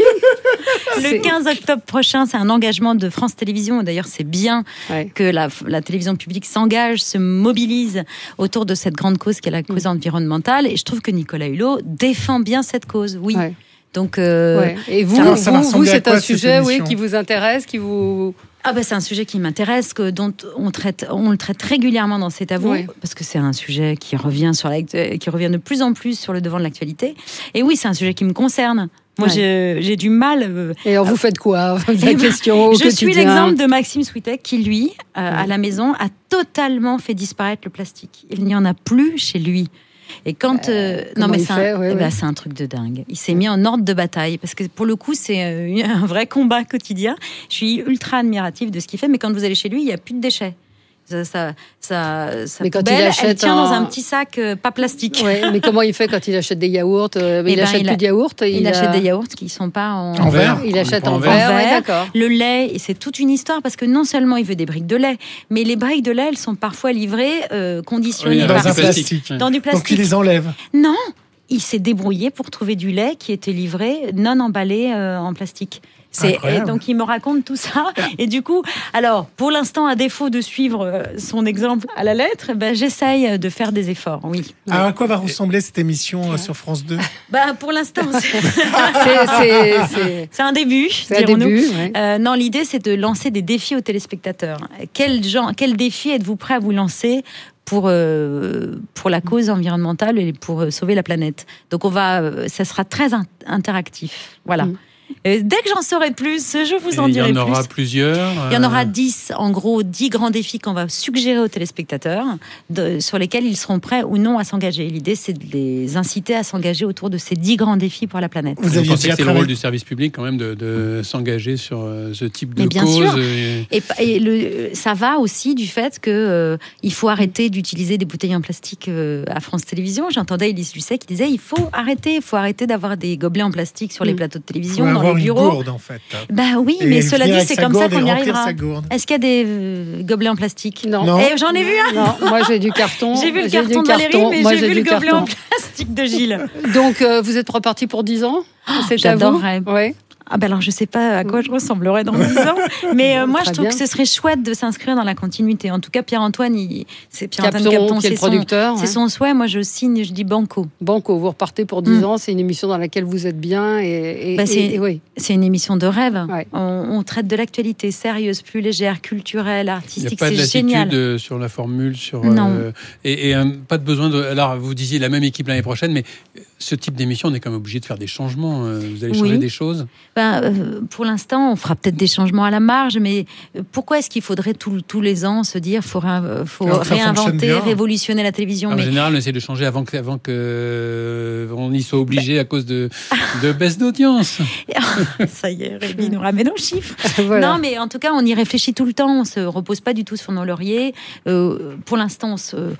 Le 15 octobre prochain, c'est un engagement de France Télévisions. D'ailleurs, c'est bien que la télévision publique s'engage, se mobilise autour de cette grande cause qui est la cause environnementale. Et je trouve que Nicolas Hulot défend bien cette cause, oui. Ouais. Donc, Et vous c'est un sujet qui vous intéresse, qui vous... c'est un sujet qui m'intéresse, dont on le traite régulièrement dans C'est à vous, parce que c'est un sujet qui revient de plus en plus sur le devant de l'actualité. Et oui, c'est un sujet qui me concerne. Moi, j'ai du mal. Et alors, vous faites quoi? La question je suis l'exemple de Maxime Switek qui, lui, à la maison, a totalement fait disparaître le plastique. Il n'y en a plus chez lui. Et quand c'est un truc de dingue. Il s'est mis en ordre de bataille parce que pour le coup c'est un vrai combat quotidien. Je suis ultra admirative de ce qu'il fait, mais quand vous allez chez lui, il y a plus de déchets. Sa poubelle, elle tient dans un petit sac pas plastique. Ouais, mais comment il fait quand il achète des yaourts? Il achète plus de yaourts. Il achète des yaourts qui sont pas en verre. Il achète en verre. Ouais, d'accord. Le lait, et c'est toute une histoire parce que non seulement il veut des briques de lait, mais les briques de lait, elles sont parfois livrées conditionnées dans un plastique. Dans du plastique. Donc il les enlève. Non, il s'est débrouillé pour trouver du lait qui était livré non emballé en plastique. Et donc il me raconte tout ça et du coup, alors pour l'instant, à défaut de suivre son exemple à la lettre, j'essaye de faire des efforts. Oui. À quoi va ressembler cette émission sur France 2? Pour l'instant, c'est un début. Non, l'idée c'est de lancer des défis aux téléspectateurs. Quel défi êtes-vous prêt à vous lancer pour la cause environnementale et pour sauver la planète? Donc ça sera très interactif. Voilà. Dès que j'en saurai plus, je vous en dirai plus. Il y en aura plusieurs. Il y en aura 10, en gros, 10 grands défis qu'on va suggérer aux téléspectateurs, sur lesquels ils seront prêts ou non à s'engager. L'idée, c'est de les inciter à s'engager autour de ces 10 grands défis pour la planète. Vous pensez que c'est le rôle du service public quand même de s'engager sur ce type de cause. Et ça va aussi du fait qu'il faut arrêter d'utiliser des bouteilles en plastique à France Télévisions. J'entendais Élise Lucet qui disait il faut arrêter d'avoir des gobelets en plastique sur les plateaux de télévision. Dans les bureaux. Une gourde, en fait. Oui, mais cela dit, c'est comme ça qu'on y arrivera. Est-ce qu'il y a des gobelets en plastique? Non. Et j'en ai vu un. Non, moi j'ai du carton. J'ai vu le carton de Valérie, mais j'ai vu le gobelet en plastique de Gilles. Donc vous êtes reparti pour 10 ans? J'adorerais. Ouais. Ah ben alors je sais pas à quoi je ressemblerai dans 10 ans, mais moi je trouve que ce serait chouette de s'inscrire dans la continuité. En tout cas, Pierre-Antoine, c'est Pierre-Antoine Capton, qui est le producteur. C'est son souhait. Moi je signe, je dis banco. Banco, vous repartez pour 10 ans. C'est une émission dans laquelle vous êtes bien c'est une émission de rêve. Ouais. On traite de l'actualité sérieuse, plus légère, culturelle, artistique. Il n'y a pas de génial. lassitude sur la formule, non. Et pas de besoin de. Alors vous disiez la même équipe l'année prochaine, mais ce type d'émission, on est quand même obligé de faire des changements. Vous allez changer des choses. Pour l'instant, on fera peut-être des changements à la marge, mais pourquoi est-ce qu'il faudrait tous les ans se dire faut réinventer, révolutionner la télévision En général, on essaie de changer avant que on y soit obligé à cause de baisse d'audience. Ça y est, Rémi nous ramène aux chiffres. Voilà. Non, mais en tout cas, on y réfléchit tout le temps. On se repose pas du tout sur nos lauriers. Pour l'instant,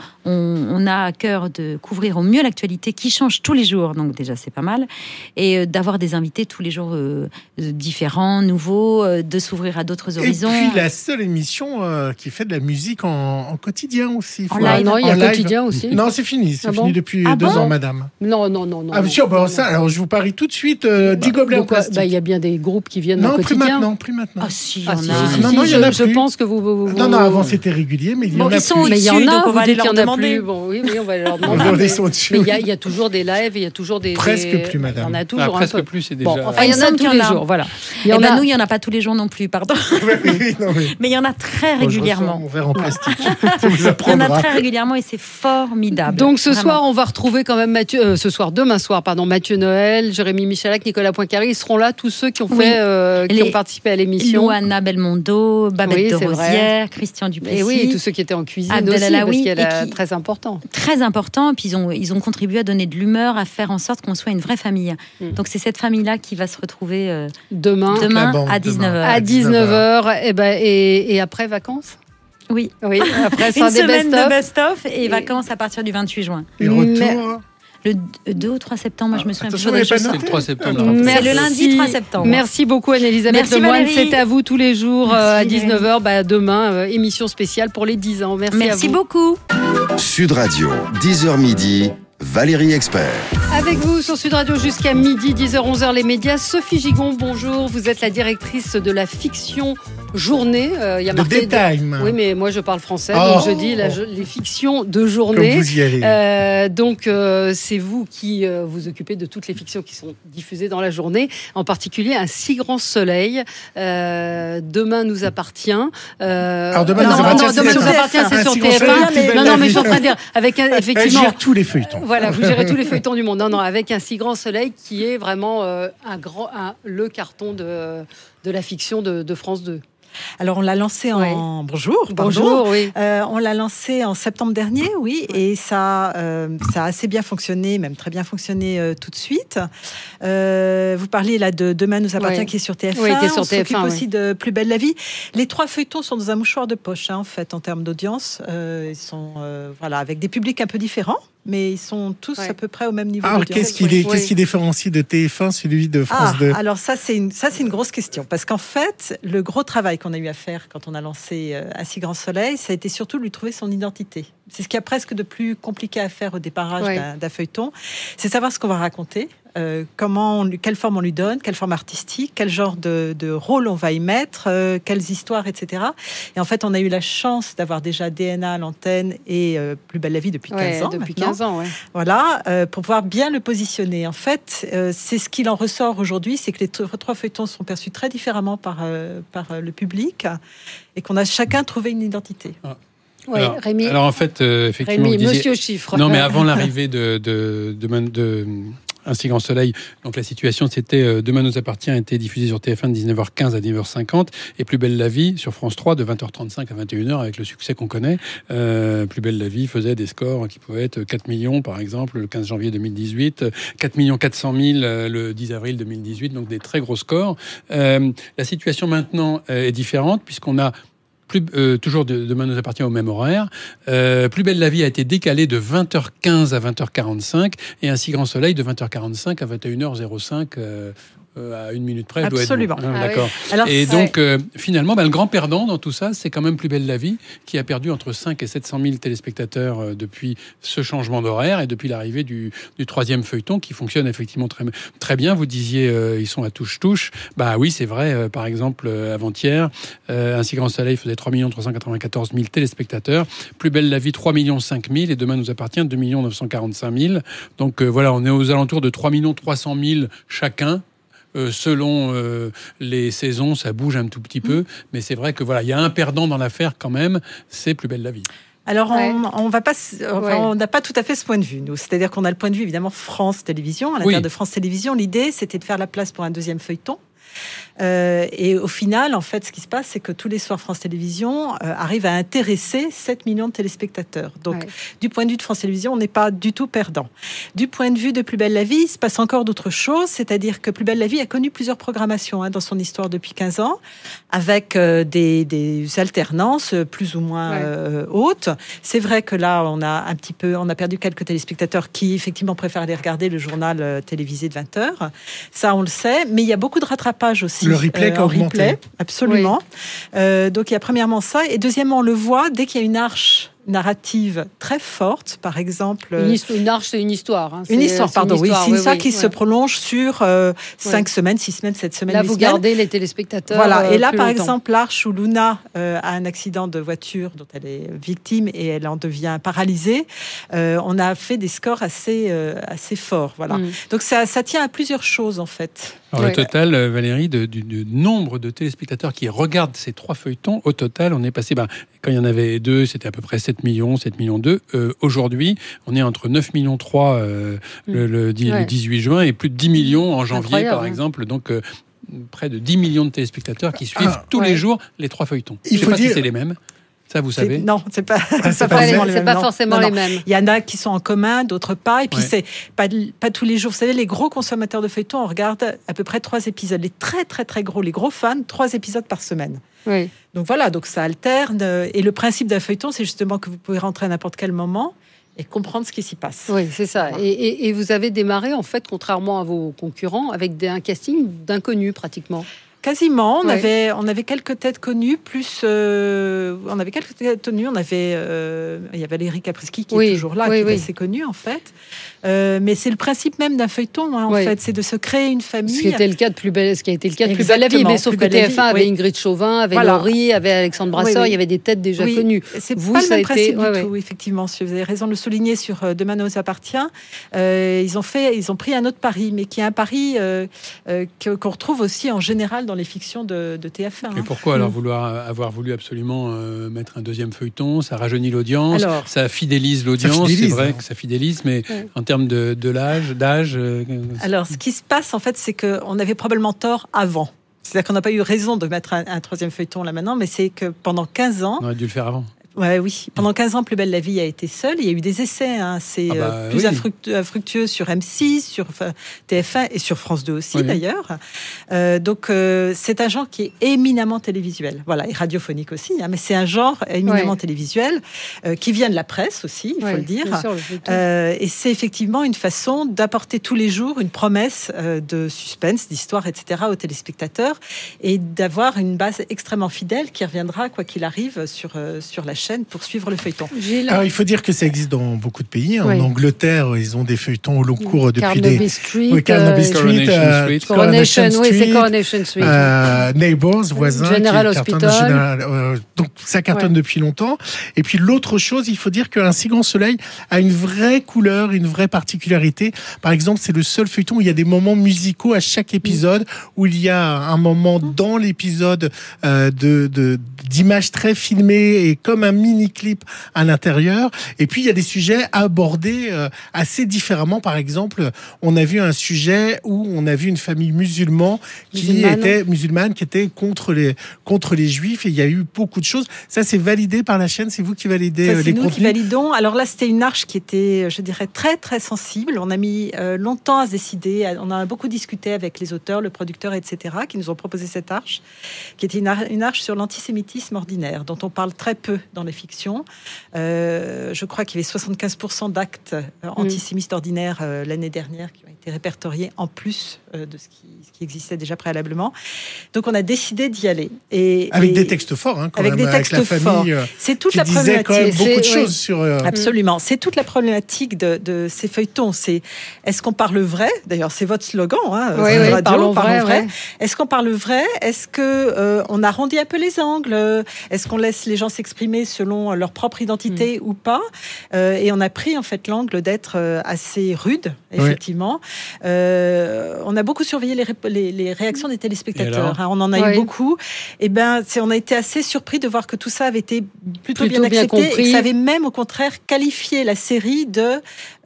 on a à cœur de couvrir au mieux l'actualité qui change tous les jours. Donc déjà, c'est pas mal. Et d'avoir des invités tous les jours différents, nouveaux, de s'ouvrir à d'autres horizons. Et puis la seule émission qui fait de la musique en quotidien aussi. Non, il y a quotidien aussi. Non, c'est fini. C'est fini depuis 2 ans, madame. Non. Alors, je vous parie tout de suite 10 gobelets en plastique. Il y a bien des groupes qui viennent en quotidien. Plus maintenant. Ah si, il y en a plus. Je pense que vous... Non, avant c'était régulier, mais il y en a plus. Mais il y en a, donc on va aller leur demander. Bon, oui, on va aller leur demander. Mais il y a toujours des lives, il y a toujours des... Presque plus, madame. Il y en a toujours un peu. Presque plus, c'est déjà... Il y en a tous les jours, voilà. Nous, il n'y en a pas tous les jours non plus, pardon. Mais il y en a très régulièrement. Mon verre en plastique. Il y en a très régulièrement et c'est formidable. Donc ce soir, on va retrouver quand même demain soir, Mathieu Noël, Jérémy Michalak, Nicolas Poincaré. Ils seront là, tous ceux qui ont ont participé à l'émission. Louana Belmondo, Babette de Rosière, Christian Duplessis. Et oui, tous ceux qui étaient en cuisine aussi, parce qu'elle est très important. Très important. Puis ils ont contribué à donner de l'humeur, à faire en sorte qu'on soit une vraie famille. Donc c'est cette famille-là qui va se retrouver demain à 19h. À 19h. Et après, vacances ? Oui. Après, une semaine de best-of et vacances à partir du 28 juin. Et retour le 2 ou 3 septembre, moi je me souviens plus. C'est le 3 septembre. C'est le lundi 3 septembre. Merci beaucoup Anne-Elisabeth Lemoine. C'est à vous tous les jours à 19h. Demain, émission spéciale pour les 10 ans. Merci beaucoup. Sud Radio, 10h midi. Valérie Expert. Avec vous sur Sud Radio jusqu'à midi, 10h, 11h, les médias. Sophie Gigon, bonjour. Vous êtes la directrice de la fiction journée. Il y a marqué Daytime. Oui, mais moi je parle français, donc je dis les fictions de journée. Comme vous y allez. Donc c'est vous qui vous occupez de toutes les fictions qui sont diffusées dans la journée, en particulier Un si grand soleil. Demain nous appartient. Alors demain nous appartient, c'est sur TF1. Non, mais je suis en train de dire avec effectivement. Elle gère tous les feuilletons. Voilà, vous gérez tous les feuilletons du monde. Non, avec Un si grand soleil qui est vraiment le carton de la fiction de France 2. Alors on l'a lancé en Bonjour, oui. On l'a lancé en septembre dernier, oui, et ça a assez bien fonctionné, même très bien fonctionné tout de suite. Vous parliez là de Demain nous appartient, qui est sur TF1. Oui, qui est sur on TF1, s'occupe aussi de Plus belle la vie. Les 3 feuilletons sont dans un mouchoir de poche, en fait, en termes d'audience. Ils sont avec des publics un peu différents, mais ils sont tous à peu près au même niveau. Alors d'audience. qu'est-ce qui différencie de TF1 celui de France 2 Alors ça c'est une grosse question, parce qu'en fait le gros travail qu'on a eu à faire quand on a lancé Un si grand soleil, ça a été surtout de lui trouver son identité. C'est ce qu'il y a presque de plus compliqué à faire au déparrage d'un feuilleton, c'est savoir ce qu'on va raconter. Quelle forme on lui donne, quelle forme artistique, quel genre de rôle on va y mettre, quelles histoires, etc. Et en fait, on a eu la chance d'avoir déjà DNA à l'antenne et Plus belle la vie depuis 15 ans. Depuis 15 ans, ouais. Voilà, pour pouvoir bien le positionner. En fait, c'est ce qu'il en ressort aujourd'hui, c'est que les 3 feuilletons sont perçus très différemment par le public et qu'on a chacun trouvé une identité. Oui, Rémi. Alors en fait, effectivement, Rémi, monsieur chiffre. Non, mais avant l'arrivée de Un si grand soleil, donc la situation c'était Demain nous appartient était diffusé sur TF1 de 19h15 à 19h50 et Plus belle la vie sur France 3 de 20h35 à 21h avec le succès qu'on connaît. Plus belle la vie faisait des scores qui pouvaient être 4 millions par exemple le 15 janvier 2018, 4 400 000 le 10 avril 2018, donc des très gros scores. La situation maintenant est différente puisqu'on a toujours Demain nous appartient au même horaire. Plus belle la vie a été décalée de 20h15 à 20h45 et Un si grand soleil de 20h45 à 21h05 à 1 minute près, Absolument. doit être bon. D'accord. Oui. Alors, et donc, finalement, le grand perdant dans tout ça, c'est quand même Plus belle la vie, qui a perdu entre 5 et 700 000 téléspectateurs depuis ce changement d'horaire et depuis l'arrivée du 3e feuilleton, qui fonctionne effectivement très, très bien. Vous disiez, ils sont à touche-touche. Bah oui, c'est vrai. Par exemple, avant-hier, Un si grand soleil faisait 3 394 000 téléspectateurs. Plus belle la vie, 3 500 000. Et Demain nous appartient, 2 945 000. Donc voilà, on est aux alentours de 3 300 000 chacun. Selon les saisons, ça bouge un tout petit peu, mais c'est vrai que voilà, il y a un perdant dans l'affaire quand même, c'est Plus belle la vie. Alors, on va pas, on n'a pas tout à fait ce point de vue, nous. C'est-à-dire qu'on a le point de vue, évidemment, France Télévisions. À l'intérieur de France Télévisions, l'idée, c'était de faire la place pour un 2e feuilleton. Et au final, en fait, ce qui se passe, c'est que tous les soirs, France Télévisions arrive à intéresser 7 millions de téléspectateurs. Donc, du point de vue de France Télévisions, on n'est pas du tout perdant. Du point de vue de Plus belle la vie, il se passe encore d'autres choses, c'est-à-dire que Plus belle la vie a connu plusieurs programmations dans son histoire depuis 15 ans, avec des alternances plus ou moins hautes. C'est vrai que là, on a perdu quelques téléspectateurs qui, effectivement, préfèrent aller regarder le journal télévisé de 20h. Ça, on le sait, mais il y a beaucoup de rattrapage aussi. Le replay qui a augmenté. Absolument. Donc il y a premièrement ça, et deuxièmement, on le voit dès qu'il y a une arche narrative très forte, par exemple... Une arche, c'est une histoire. Hein. Une histoire, pardon. Oui, c'est une histoire qui se prolonge sur 5 semaines, 6 semaines, 7 semaines. Là, vous gardez les téléspectateurs. Voilà. Et là, par longtemps. exemple, l'arche où Luna a un accident de voiture dont elle est victime et elle en devient paralysée, on a fait des scores assez forts. Voilà. Donc ça tient à plusieurs choses, en fait. Alors, le total, Valérie, du nombre de téléspectateurs qui regardent ces 3 feuilletons, au total, on est passé... quand il y en avait 2, c'était à peu près 7 millions, 7 millions 2. Aujourd'hui, on est entre 9 millions 3 le 18 juin et plus de 10 millions en janvier, par exemple. Donc, près de 10 millions de téléspectateurs qui suivent tous les jours les 3 feuilletons. Je ne sais pas si c'est les mêmes. Ça, vous savez? Non, c'est pas forcément les mêmes. Il y en a qui sont en commun, d'autres pas. Et puis, c'est pas tous les jours. Vous savez, les gros consommateurs de feuilletons, on regarde à peu près 3 épisodes. Les très, très, très gros, les gros fans, 3 épisodes par semaine. Oui. Donc voilà, donc ça alterne. Et le principe d'un feuilleton, c'est justement que vous pouvez rentrer à n'importe quel moment et comprendre ce qui s'y passe. Oui, c'est ça. Voilà. Et vous avez démarré, en fait, contrairement à vos concurrents, avec un casting d'inconnus, pratiquement. Quasiment, on avait quelques têtes connues, on avait quelques têtes connues, il y a Valérie Caprisky qui est toujours là, qui est assez connue en fait. Mais c'est le principe même d'un feuilleton, en fait, c'est de se créer une famille. Ce qui a été le cas de Plus belle la vie, mais sauf que TF1 avait Ingrid Chauvin, avait Laurie, avait Alexandre Brasseur, il y avait des têtes déjà connues. C'est pas le même principe du tout, effectivement. Vous avez raison de le souligner sur Demain nous appartient. Ils ont pris un autre pari, mais qui est un pari qu'on retrouve aussi en général dans les fictions de TF1. Et pourquoi alors avoir voulu absolument mettre un 2e feuilleton? Ça rajeunit l'audience, ça fidélise l'audience, c'est vrai que ça fidélise, mais en termes d'âge... Alors, ce qui se passe, en fait, c'est qu'on avait probablement tort avant. C'est-à-dire qu'on n'a pas eu raison de mettre un 3e feuilleton là maintenant, mais c'est que pendant 15 ans... On aurait dû le faire avant. Oui. Pendant 15 ans, Plus belle la vie a été seule. Il y a eu des essais. C'est plus infructueux sur M6, sur TF1 et sur France 2 aussi, d'ailleurs. Donc, c'est un genre qui est éminemment télévisuel. Voilà, et radiophonique aussi. Mais c'est un genre éminemment télévisuel qui vient de la presse aussi, il faut le dire. Bien sûr, et c'est effectivement une façon d'apporter tous les jours une promesse de suspense, d'histoire, etc. aux téléspectateurs et d'avoir une base extrêmement fidèle qui reviendra, quoi qu'il arrive, sur la chaîne pour suivre le feuilleton. Alors, il faut dire que ça existe dans beaucoup de pays. En Angleterre, ils ont des feuilletons au long cours depuis Carnaby Street, Coronation Street, Coronation Street, Neighbours, voisins, General Hospital. Donc ça cartonne depuis longtemps. Et puis l'autre chose, il faut dire qu'un si grand soleil a une vraie couleur, une vraie particularité. Par exemple, c'est le seul feuilleton où il y a des moments musicaux à chaque épisode, où il y a un moment dans l'épisode d'images très filmées et comme un mini-clip à l'intérieur. Et puis, il y a des sujets abordés assez différemment. Par exemple, on a vu un sujet où on a vu une famille musulmane qui était contre les juifs. Et il y a eu beaucoup de choses. Ça, c'est validé par la chaîne. C'est vous qui validez les contenus. C'est nous qui validons. Alors là, c'était une arche qui était, je dirais, très, très sensible. On a mis longtemps à se décider. On a beaucoup discuté avec les auteurs, le producteur, etc., qui nous ont proposé cette arche, qui était une arche sur l'antisémitisme ordinaire, dont on parle très peu dans les fictions. Je crois qu'il y avait 75% d'actes antisémites ordinaires l'année dernière qui ont été répertoriés en plus de ce qui existait déjà préalablement. Donc on a décidé d'y aller. Avec des textes forts, quand avec même, des textes avec la famille, forts. C'est toute qui la disait problématique. quand même beaucoup de choses sur... Absolument. C'est toute la problématique de ces feuilletons. C'est est-ce qu'on parle vrai? D'ailleurs, c'est votre slogan, radio, parlons vrai. Ouais. Est-ce qu'on parle vrai? Est-ce que on arrondit un peu les angles? Est-ce qu'on laisse les gens s'exprimer selon leur propre identité ou pas? Et on a pris en fait l'angle d'être assez rude, effectivement. On a beaucoup surveillé les réactions des téléspectateurs. On en a eu beaucoup. Et on a été assez surpris de voir que tout ça avait été plutôt bien accepté et que ça avait même au contraire qualifié la série de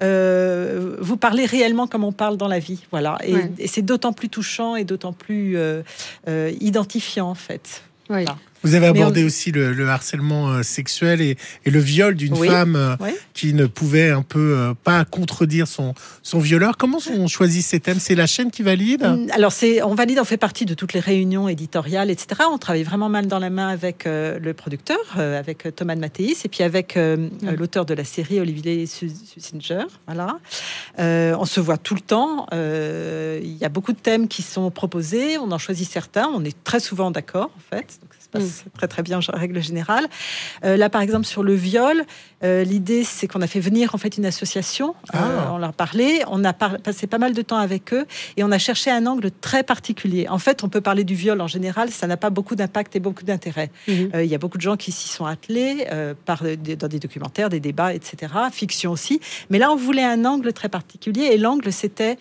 vous parlez réellement comme on parle dans la vie. Voilà. Et c'est d'autant plus touchant et d'autant plus identifiant en fait. Oui. Voilà. Vous avez abordé aussi le harcèlement sexuel et le viol d'une femme qui ne pouvait un peu pas contredire son violeur. Comment on choisit ces thèmes? C'est la chaîne qui valide? Alors, on valide, on fait partie de toutes les réunions éditoriales, etc. On travaille vraiment main dans la main avec le producteur, avec Thomas de Mathéis, et puis avec l'auteur de la série, Olivier Susinger. Voilà. On se voit tout le temps. Il y a beaucoup de thèmes qui sont proposés. On en choisit certains. On est très souvent d'accord, en fait. Donc, ça se passe très très bien en règle générale. Là, par exemple, sur le viol, l'idée c'est qu'on a fait venir en fait une association. On leur parlait, on a passé pas mal de temps avec eux et on a cherché un angle très particulier. En fait, on peut parler du viol en général, ça n'a pas beaucoup d'impact et beaucoup d'intérêt. Il y a beaucoup de gens qui s'y sont attelés dans des documentaires, des débats, etc. Fiction aussi. Mais là, on voulait un angle très particulier et l'angle c'était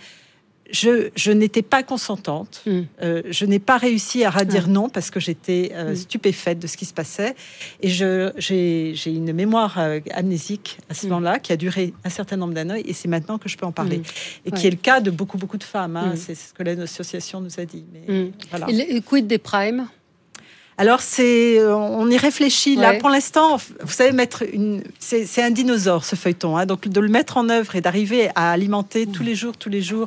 je n'étais pas consentante. Je n'ai pas réussi à dire non parce que j'étais stupéfaite de ce qui se passait. Et j'ai une mémoire amnésique à ce moment-là qui a duré un certain nombre d'années et c'est maintenant que je peux en parler. Et qui est le cas de beaucoup de femmes. C'est ce que l'association nous a dit. Mais, voilà. Et quid des primes? Alors, on y réfléchit. Là, pour l'instant, vous savez, c'est un dinosaure, ce feuilleton. Donc, de le mettre en œuvre et d'arriver à alimenter tous les jours,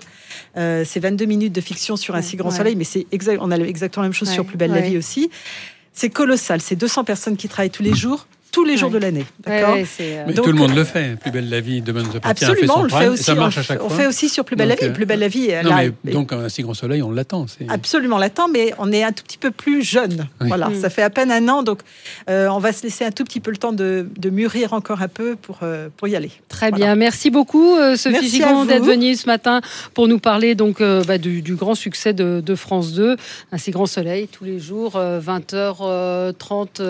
ces 22 minutes de fiction sur un si grand soleil, mais on a exactement la même chose sur Plus belle la vie aussi. C'est colossal. C'est 200 personnes qui travaillent tous les jours de l'année. D'accord. Mais donc, tout le monde le fait. Plus belle la vie, Demain nous appartient. Absolument, on le fait aussi. Ça marche à chaque fois. On fait aussi sur Plus belle la vie. Plus belle la vie. Donc un si grand soleil, on l'attend. Absolument, on l'attend, mais on est un tout petit peu plus jeune. Voilà, ça fait à peine un an, donc on va se laisser un tout petit peu le temps de mûrir encore un peu pour y aller. Très bien, merci beaucoup Sophie Gigon d'être venue ce matin pour nous parler donc du grand succès de France 2, Un si grand soleil tous les jours, 20h30,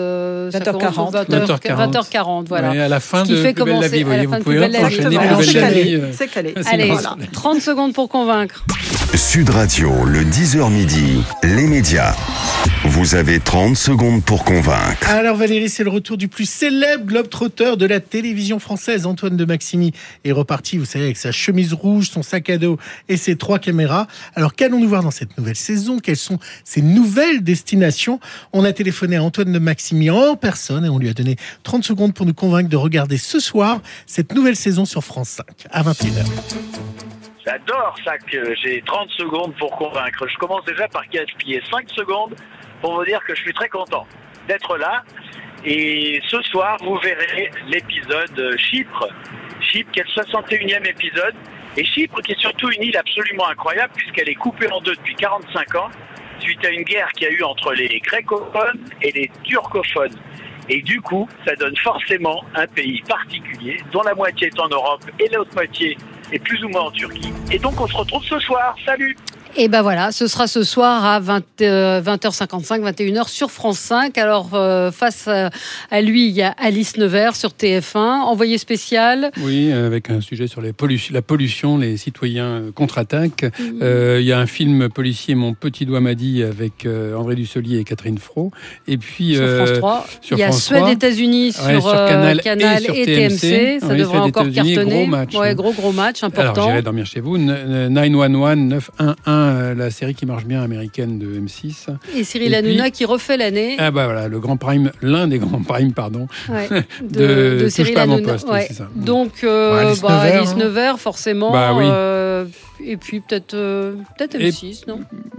20h40, voilà. Oui, à la fin de Plus belle la vie, vous pouvez enchaîner Plus belle la vie. C'est calé. Allez, 30 secondes pour convaincre. Sud Radio, le 10h midi, les médias. Vous avez 30 secondes pour convaincre. Alors Valérie, c'est le retour du plus célèbre globe-trotteur de la télévision française. Antoine de Maximi est reparti, vous savez, avec sa chemise rouge, son sac à dos et ses 3 caméras. Alors qu'allons-nous voir dans cette nouvelle saison? Quelles sont ses nouvelles destinations? On a téléphoné à Antoine de Maximi en personne et on lui a donné 30 secondes pour nous convaincre de regarder ce soir cette nouvelle saison sur France 5 à 21h. J'adore ça que j'ai 30 secondes pour convaincre. Je commence déjà par gaspiller 5 secondes pour vous dire que je suis très content d'être là. Et ce soir, vous verrez l'épisode Chypre. Chypre qui est le 61e épisode. Et Chypre qui est surtout une île absolument incroyable puisqu'elle est coupée en deux depuis 45 ans suite à une guerre qu'il y a eu entre les grécophones et les turcophones. Et du coup, ça donne forcément un pays particulier dont la moitié est en Europe et l'autre moitié est plus ou moins en Turquie. Et donc, on se retrouve ce soir. Salut! Et ben voilà, ce sera ce soir à 20h55, 21h sur France 5. Alors, face à lui, il y a Alice Nevers sur TF1, envoyé spécial. Oui, avec un sujet sur la pollution, les citoyens contre-attaquent. Il y a un film policier, Mon petit doigt m'a dit, avec André Dussolier et Catherine Fro. Et puis, sur France 3, il y a Suède-États-Unis sur Canal et TMC. Ça devrait encore cartonner. Gros match, important. Alors, j'irai dormir chez vous. 911, 911. La série qui marche bien américaine de M6. Et Cyril Hanouna qui refait l'année. Ah bah voilà, l'un des grands primes, de Cyril Hanouna. Ouais. C'est ça. Donc Alice Nevers, forcément. Bah oui. Et puis peut-être M6, non?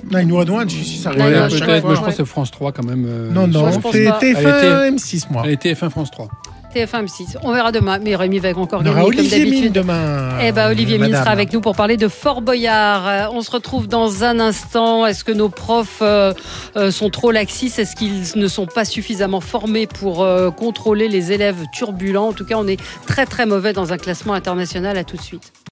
911, si ça Ouais, revient à peut-être, chaque moi je fois. pense que France 3 quand même. Non, je pense c'est pas. TF1, M6, moi. Elle était F1 France 3. TF1 M6. On verra demain. Mais Rémi va encore On gagner aura comme Olivier Mine d'habitude. demain. Olivier Mine madame. sera avec nous pour parler de Fort Boyard. On se retrouve dans un instant. Est-ce que nos profs sont trop laxistes? Est-ce qu'ils ne sont pas suffisamment formés pour contrôler les élèves turbulents? En tout cas, on est très très mauvais dans un classement international. À tout de suite.